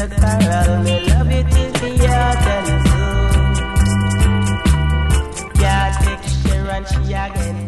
the coral, me love it till the autumn soon. Yeah, take Sharon, she again.